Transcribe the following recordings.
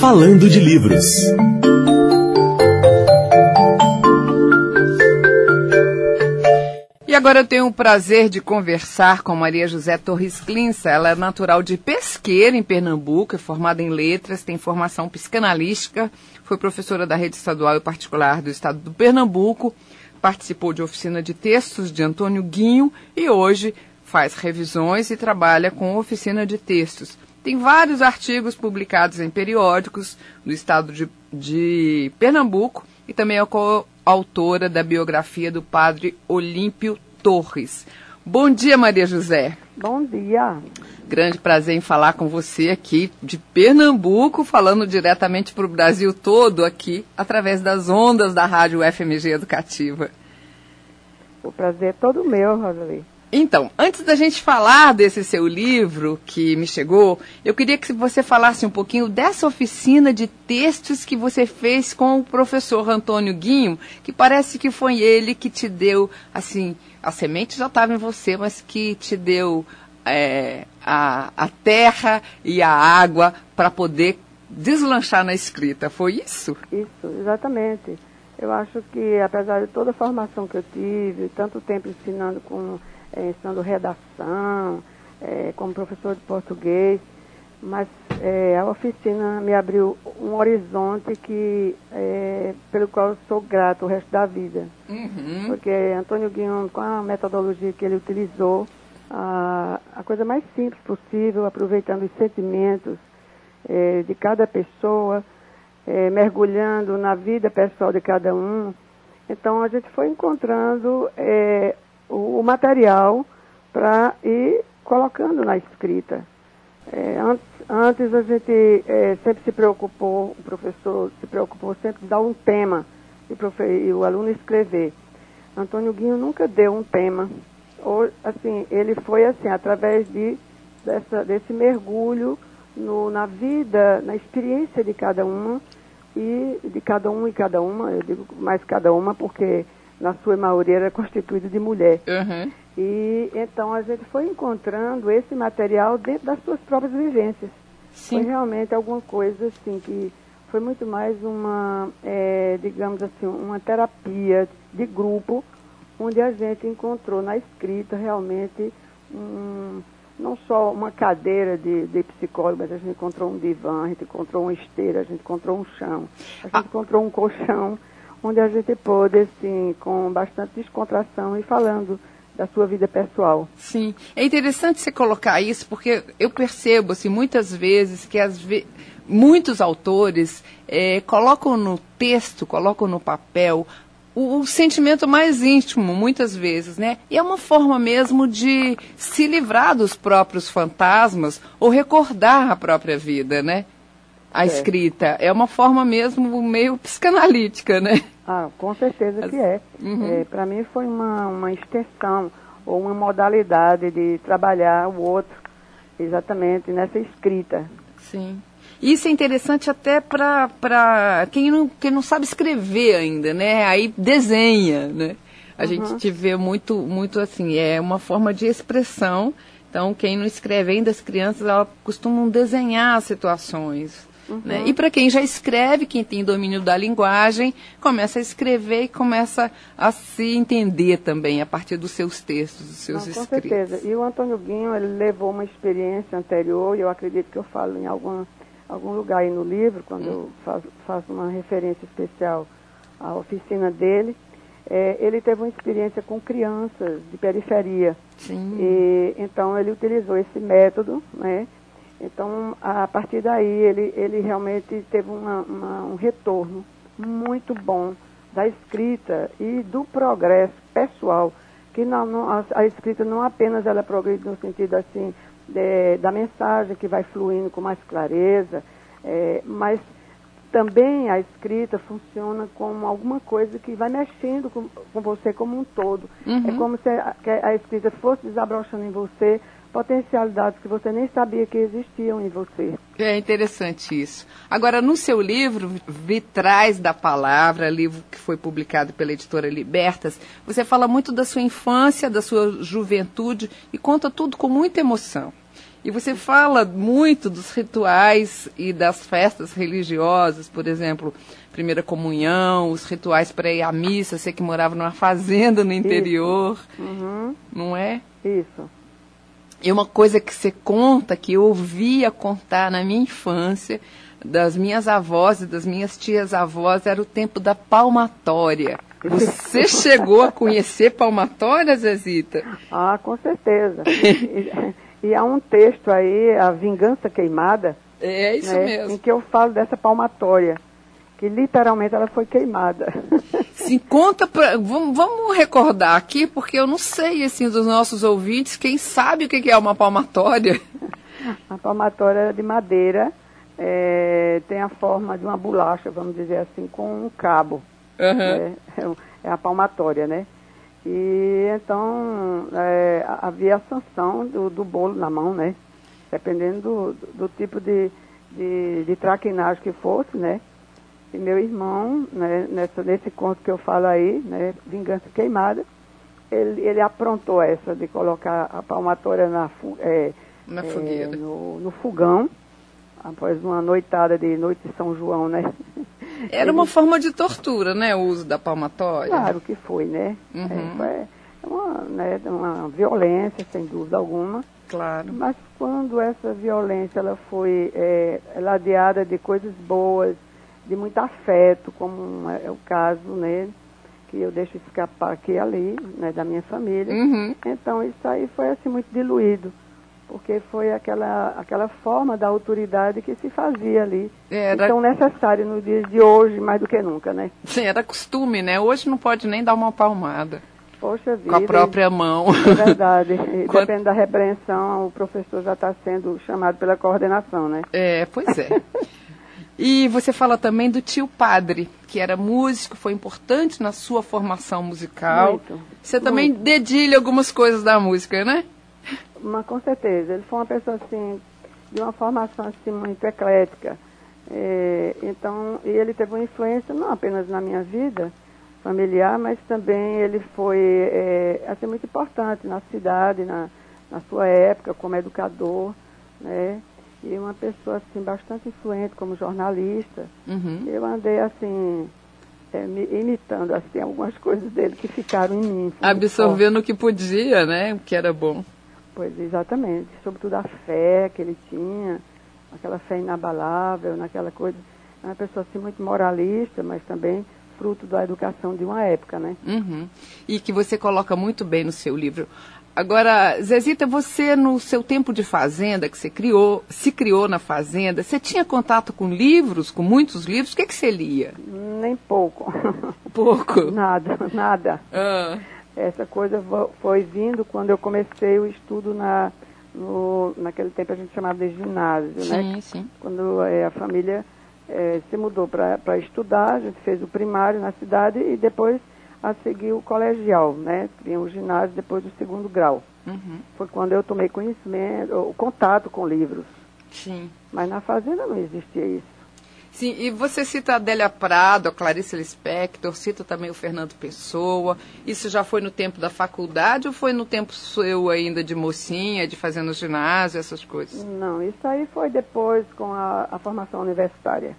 Falando de Livros. E agora eu tenho o prazer de conversar com Maria José Torres Klinsa. Ela é natural de Pesqueira, em Pernambuco, é formada em letras, tem formação psicanalística, foi professora da rede estadual e particular do estado do Pernambuco, participou de oficina de textos de Antônio Guinho e hoje faz revisões e trabalha com oficina de textos. Tem vários artigos publicados em periódicos do estado de Pernambuco e também é coautora da biografia do padre Olímpio Torres. Bom dia, Maria José. Bom dia. Grande prazer em falar com você aqui de Pernambuco, falando diretamente para o Brasil todo aqui, através das ondas da Rádio FMG Educativa. O prazer é todo meu, Rosali. Então, antes da gente falar desse seu livro que me chegou, eu queria que você falasse um pouquinho dessa oficina de textos que você fez com o professor Antônio Guinho, que parece que foi ele que te deu, assim, a semente já estava em você, mas que te deu a terra e a água para poder deslanchar na escrita. Foi isso? Isso, exatamente. Eu acho que, apesar de toda a formação que eu tive, tanto tempo ensinando redação, como professor de português, mas a oficina me abriu um horizonte pelo qual eu sou grato o resto da vida. Uhum. Porque Antônio Guinho, com a metodologia que ele utilizou, a coisa mais simples possível, aproveitando os sentimentos de cada pessoa, mergulhando na vida pessoal de cada um. Então a gente foi encontrando o material para ir colocando na escrita. Antes a gente sempre se preocupou, o professor se preocupou sempre de dar um tema e o aluno escrever. Antônio Guinho nunca deu um tema. Ele foi assim, através desse mergulho na vida, na experiência de cada uma, e de cada um e cada uma, eu digo mais cada uma porque na sua maioria era constituído de mulher. Uhum. E então a gente foi encontrando esse material dentro das suas próprias vivências. Sim. Foi realmente alguma coisa assim que foi muito mais digamos assim, uma terapia de grupo, onde a gente encontrou na escrita realmente não só uma cadeira de psicólogo, mas a gente encontrou um divã, a gente encontrou uma esteira, a gente encontrou um chão, a gente encontrou um colchão, onde a gente pôde, assim, com bastante descontração e falando da sua vida pessoal. Sim, é interessante você colocar isso, porque eu percebo, assim, muitas vezes que muitos autores colocam no texto, colocam no papel o sentimento mais íntimo, muitas vezes, né? E é uma forma mesmo de se livrar dos próprios fantasmas ou recordar a própria vida, né? A escrita é uma forma mesmo meio psicanalítica, né? Com certeza que é. Uhum. Para mim foi uma extensão ou uma modalidade de trabalhar o outro exatamente nessa escrita. Sim. Isso é interessante até para quem não sabe escrever ainda, né? Aí desenha, né? A gente te vê muito assim, é uma forma de expressão. Então, quem não escreve ainda, as crianças, elas costumam desenhar situações. Né? E para quem já escreve, quem tem domínio da linguagem, começa a escrever e começa a se entender também a partir dos seus textos, dos seus escritos. Com certeza. E o Antônio Guinho, ele levou uma experiência anterior, e eu acredito que eu falo em algum lugar aí no livro, quando eu faço uma referência especial à oficina dele. Ele teve uma experiência com crianças de periferia. Sim. E então ele utilizou esse método, né? Então, a partir daí, ele realmente teve um retorno muito bom da escrita e do progresso pessoal, que a escrita não apenas ela progride no sentido assim da mensagem que vai fluindo com mais clareza, mas também a escrita funciona como alguma coisa que vai mexendo com você como um todo. Uhum. É como se a escrita fosse desabrochando em você potencialidades que você nem sabia que existiam em você. É interessante isso. Agora, no seu livro, Vitrais da Palavra, livro que foi publicado pela editora Libertas, você fala muito da sua infância, da sua juventude e conta tudo com muita emoção. E você fala muito dos rituais e das festas religiosas, por exemplo, primeira comunhão, os rituais para ir à missa, você que morava numa fazenda no interior, não é? Isso. E uma coisa que você conta, que eu ouvia contar na minha infância, das minhas avós e das minhas tias-avós, era o tempo da palmatória. Você chegou a conhecer palmatória, Zezita? Ah, com certeza. E há um texto aí, A Vingança Queimada, é isso mesmo, em que eu falo dessa palmatória, que literalmente ela foi queimada. Sim, conta vamos recordar aqui, porque eu não sei, assim, dos nossos ouvintes, quem sabe o que é uma palmatória? A palmatória era de madeira, tem a forma de uma bolacha, vamos dizer assim, com um cabo. É a palmatória, né? E então havia a sanção do bolo na mão, né? Dependendo do tipo de traquinagem que fosse, né? E meu irmão, né, nesse conto que eu falo aí, né, Vingança Queimada, ele aprontou essa de colocar a palmatória na fogueira, no fogão, após uma noitada de Noite de São João, né? Era uma forma de tortura, né, o uso da palmatória? Claro que foi, né? Foi uma violência, sem dúvida alguma. Claro. Mas quando essa violência ela foi ladeada de coisas boas, de muito afeto, como é o caso, né, que eu deixo escapar aqui e ali, né, da minha família. Então isso aí foi assim muito diluído, porque foi aquela forma da autoridade que se fazia ali. Tão necessário nos dias de hoje, mais do que nunca, né? Sim, era costume, né? Hoje não pode nem dar uma palmada. Poxa vida. Com a própria mão. É verdade. Depende da repreensão, o professor já está sendo chamado pela coordenação, né? Pois é. E você fala também do tio padre, que era músico, foi importante na sua formação musical. Muito. Você também dedilha algumas coisas da música, né? Mas com certeza. Ele foi uma pessoa, assim, de uma formação, assim, muito eclética. Então, e ele teve uma influência não apenas na minha vida familiar, mas também ele foi, assim, muito importante na cidade, na sua época, como educador, né? E uma pessoa, assim, bastante influente como jornalista. Eu andei, assim, imitando, assim, algumas coisas dele que ficaram em mim. Absorvendo o que podia, né? O que era bom. Pois, exatamente. Sobretudo a fé que ele tinha, aquela fé inabalável, naquela coisa. É uma pessoa, assim, muito moralista, mas também fruto da educação de uma época, né? E que você coloca muito bem no seu livro. Agora, Zezita, você no seu tempo de fazenda, que se criou na fazenda, você tinha contato com livros, com muitos livros? O que você lia? Nem pouco. Pouco? Nada. Essa coisa foi vindo quando eu comecei o estudo naquele tempo a gente chamava de ginásio, né? Sim. Quando a família se mudou para estudar, a gente fez o primário na cidade e depois a seguir o colegial, né? Tinha o ginásio depois do segundo grau. Foi quando eu tomei conhecimento, o contato com livros. Sim. Mas na fazenda não existia isso. Sim, e você cita a Adélia Prado, a Clarice Lispector, cita também o Fernando Pessoa. Isso já foi no tempo da faculdade ou foi no tempo seu ainda de mocinha, de fazer no ginásio, essas coisas? Não, isso aí foi depois com a formação universitária.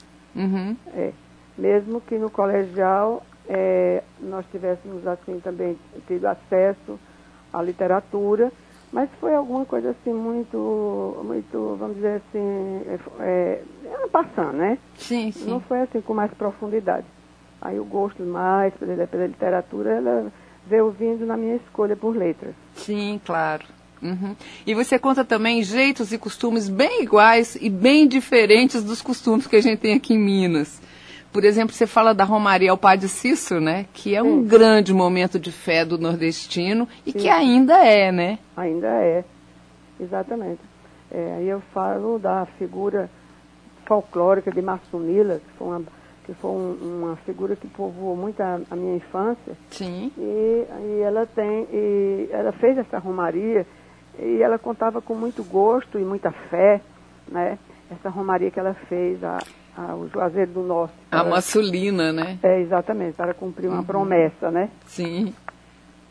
Mesmo que no colegial nós tivéssemos assim também tido acesso à literatura, mas foi alguma coisa assim muito, vamos dizer assim, passando, né? Sim. Não foi assim com mais profundidade. Aí o gosto mais pela literatura, ela veio vindo na minha escolha por letras. Sim, claro. E você conta também jeitos e costumes bem iguais e bem diferentes dos costumes que a gente tem aqui em Minas. Por exemplo, você fala da Romaria ao Padre Cícero, né? Que é um grande momento de fé do nordestino e que ainda é, né? Ainda é, exatamente. Aí eu falo da figura folclórica de Massunila, que foi uma figura que povoou muito a minha infância. Sim. E ela fez essa Romaria e ela contava com muito gosto e muita fé, né? Essa Romaria que ela fez o Juazeiro do Norte. A Massulina, né? Exatamente, para cumprir uma promessa, né? Sim.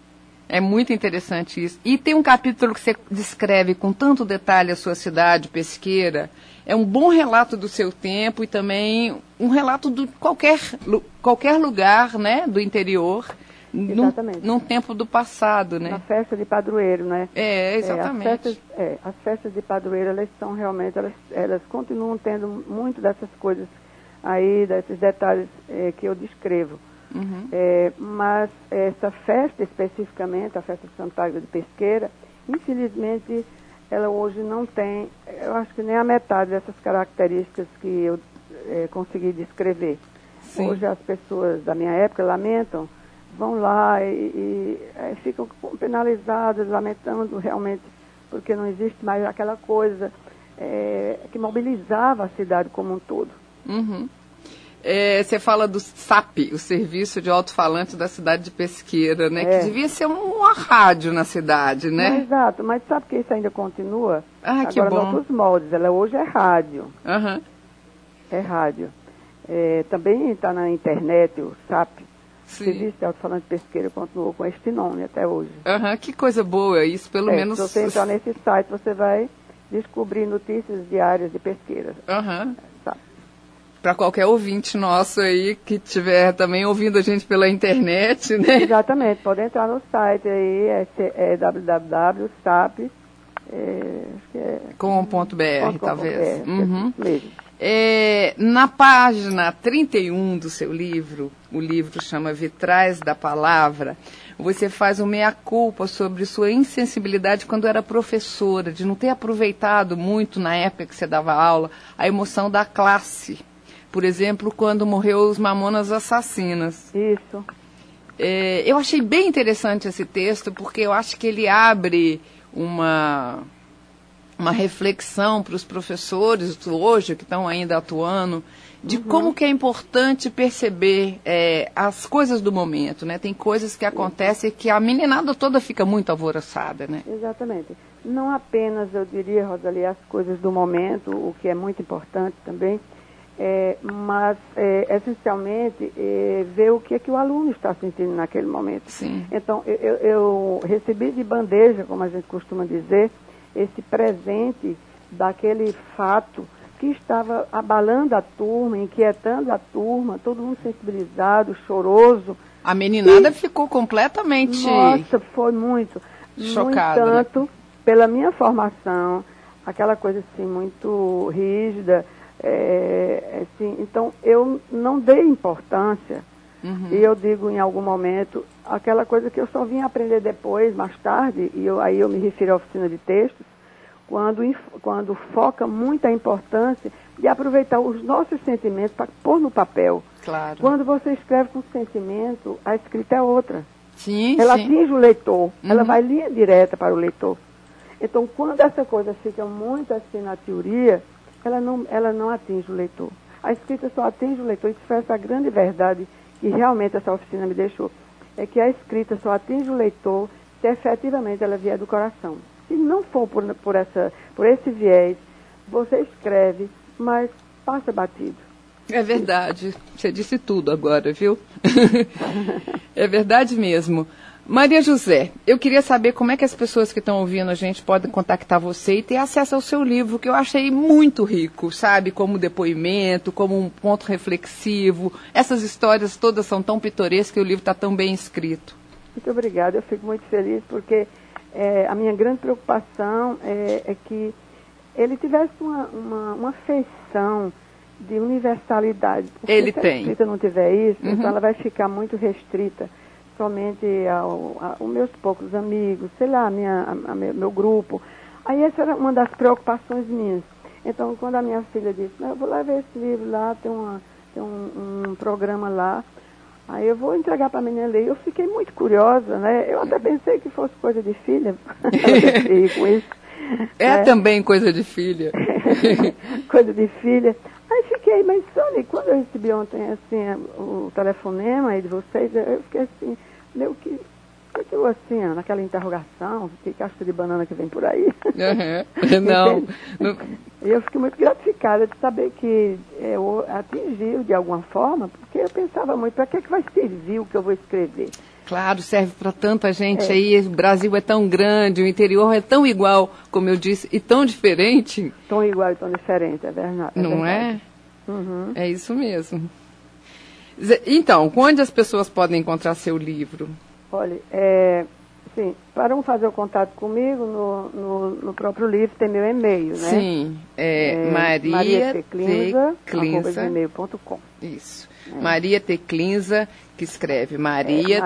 É muito interessante isso. E tem um capítulo que você descreve com tanto detalhe a sua cidade, Pesqueira. É um bom relato do seu tempo e também um relato de qualquer lugar, né, do interior, num tempo do passado, né? Na festa de padroeiro, né? Exatamente. As festas de padroeiro, elas são realmente, elas continuam tendo muito dessas coisas aí, desses detalhes que eu descrevo. Uhum. Mas essa festa especificamente, a festa de Santa Águeda de Pesqueira, infelizmente ela hoje não tem, eu acho que nem a metade dessas características que eu consegui descrever. Sim. Hoje as pessoas da minha época lamentam, vão lá e ficam penalizadas, lamentando realmente, porque não existe mais aquela coisa que mobilizava a cidade como um todo. Uhum. Você fala do SAP, o Serviço de Alto-Falante da cidade de Pesqueira, né? Que devia ser uma rádio na cidade, né? Exato, mas sabe que isso ainda continua? Ah, que bom. Agora, em outros moldes, ela hoje é rádio. Uhum. É rádio. Também está na internet, o SAP. Sim. O Serviço de Alto-Falante de Pesqueira continuou com este nome até hoje. Uhum. Que coisa boa, isso pelo menos... Se você entrar nesse site, você vai descobrir notícias diárias de Pesqueira. Aham. Para qualquer ouvinte nosso aí que estiver também ouvindo a gente pela internet, né? Exatamente, pode entrar no site aí, www.sap.com.br, talvez. Uhum. Na página 31 do seu livro, o livro chama Vitrais da Palavra, você faz um meia-culpa sobre sua insensibilidade quando era professora, de não ter aproveitado muito na época que você dava aula, a emoção da classe. Por exemplo, quando morreu os Mamonas Assassinas. Isso. Eu achei bem interessante esse texto, porque eu acho que ele abre uma reflexão para os professores hoje, que estão ainda atuando, de como que é importante perceber as coisas do momento, né? Tem coisas que acontecem que a meninada toda fica muito alvoroçada, né? Exatamente. Não apenas, eu diria, Rosalie, as coisas do momento, o que é muito importante também, mas essencialmente ver o que é que o aluno está sentindo naquele momento. Sim. Então, eu recebi de bandeja, como a gente costuma dizer, esse presente daquele fato que estava abalando a turma, inquietando a turma, todo mundo sensibilizado, choroso. A meninada ficou completamente... Nossa, foi muito. Chocada. No entanto, pela minha formação, aquela coisa assim muito rígida, assim, então eu não dei importância, e eu digo em algum momento, aquela coisa que eu só vim aprender depois, mais tarde, e aí eu me refiro à oficina de textos, quando foca muito a importância de aproveitar os nossos sentimentos para pôr no papel. Claro. Quando você escreve com sentimento, a escrita é outra. Sim, ela sim. atinge o leitor, ela vai linha direta para o leitor. Então, quando essa coisa fica muito assim na teoria, ela não atinge o leitor. A escrita só atinge o leitor, isso foi essa grande verdade que realmente essa oficina me deixou. É que a escrita só atinge o leitor se efetivamente ela vier do coração. Se não for por esse viés, você escreve, mas passa batido. É verdade. Você disse tudo agora, viu? É verdade mesmo. Maria José, eu queria saber como é que as pessoas que estão ouvindo a gente podem contactar você e ter acesso ao seu livro, que eu achei muito rico, sabe? Como depoimento, como um ponto reflexivo. Essas histórias todas são tão pitorescas e o livro está tão bem escrito. Muito obrigada, eu fico muito feliz porque a minha grande preocupação é que ele tivesse uma feição de universalidade. Porque ele se tem. a escrita não tiver isso, então ela vai ficar muito restrita somente aos meus poucos amigos, sei lá, meu grupo. Aí essa era uma das preocupações minhas. Então, quando a minha filha disse, eu vou lá ver esse livro lá, tem um programa lá, aí eu vou entregar para a menina ler. Eu fiquei muito curiosa, né? Eu até pensei que fosse coisa de filha. Com isso. Também coisa de filha. Coisa de filha. Aí fiquei, mas olha, quando eu recebi ontem assim, o telefonema aí de vocês, eu fiquei assim, meio que eu assim, naquela interrogação, que casca de banana que vem por aí. Não. E eu fiquei muito gratificada de saber que atingiu de alguma forma, porque eu pensava muito, para que vai servir o que eu vou escrever? Claro, serve para tanta gente aí. O Brasil é tão grande, o interior é tão igual, como eu disse, e tão diferente. Tão igual e tão diferente, é verdade. Não é? Uhum. É isso mesmo. Então, onde as pessoas podem encontrar seu livro? Olha, sim, para fazer o contato comigo, no próprio livro tem meu e-mail, né? Sim, mariateclinsa@gmail.com. Isso. Maria Teclinsa, que escreve Maria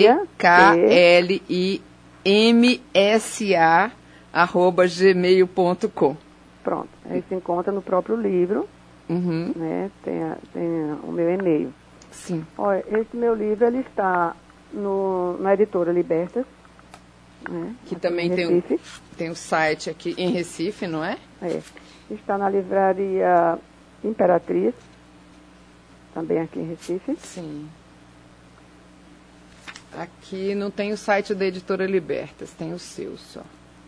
T-K-L-I-M-S-A @gmail.com. Pronto, aí se encontra no próprio livro, né? Tem o meu e-mail. Sim. Olha, esse meu livro, ele está na editora Libertas, né? Que também tem o site aqui em Recife, não é? Está na livraria Imperatriz, também aqui em Recife. Sim. Aqui não tem o site da editora Libertas, tem o seu só.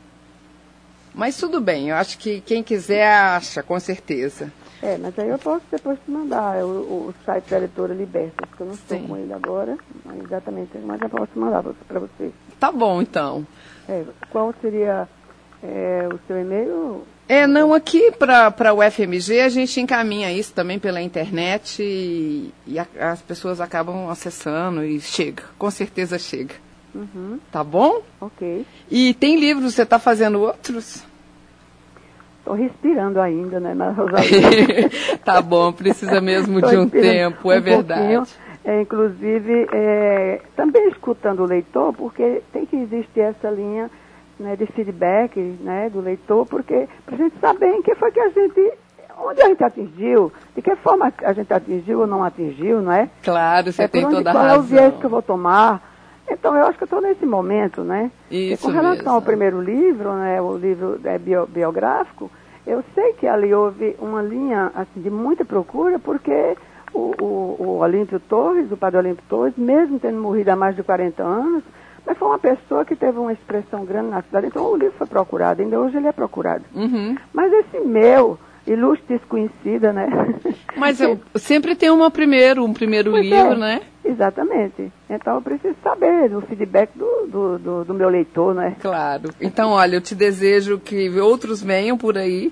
Mas tudo bem, eu acho que quem quiser acha, com certeza. Mas aí eu posso depois te mandar o site da editora Libertas, que eu não estou com ele agora, mas eu posso mandar para você. Tá bom, então. Qual seria o seu e-mail? Não, aqui para o FMG a gente encaminha isso também pela internet e as pessoas acabam acessando e chega, com certeza chega. Tá bom? Ok. E tem livros, você está fazendo outros? Estou respirando ainda, né, Rosalie? Tá bom, precisa mesmo de um tempo, é verdade. Inclusive, também escutando o leitor, porque tem que existir essa linha, né, de feedback, né, do leitor, porque para a gente saber em que foi que onde a gente atingiu, de que forma a gente atingiu ou não atingiu, não é? Claro, você tem toda a razão. Qual é o viés que eu vou tomar? Então, eu acho que eu estou nesse momento, né? Isso e com relação mesmo. ao primeiro livro, né, o livro biográfico, eu sei que ali houve uma linha assim, de muita procura, porque o Olímpio Torres, o padre Olímpio Torres, mesmo tendo morrido há mais de 40 anos, mas foi uma pessoa que teve uma expressão grande na cidade, então o livro foi procurado, ainda hoje ele é procurado. Mas esse meu, ilustre desconhecida, né? Mas sempre tem um primeiro livro, né? Exatamente. Então eu preciso saber do feedback do meu leitor, né? Claro. Então, olha, eu te desejo que outros venham por aí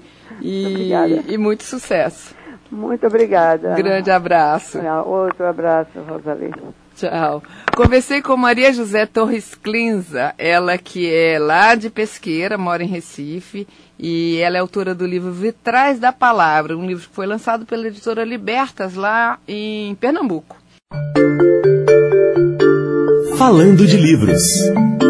e muito sucesso. Muito obrigada. Grande abraço. Outro abraço, Rosalie. Tchau. Conversei com Maria José Torres Clinsa, ela que é lá de Pesqueira, mora em Recife, e ela é autora do livro Vitrais da Palavra, um livro que foi lançado pela editora Libertas, lá em Pernambuco. Falando de livros.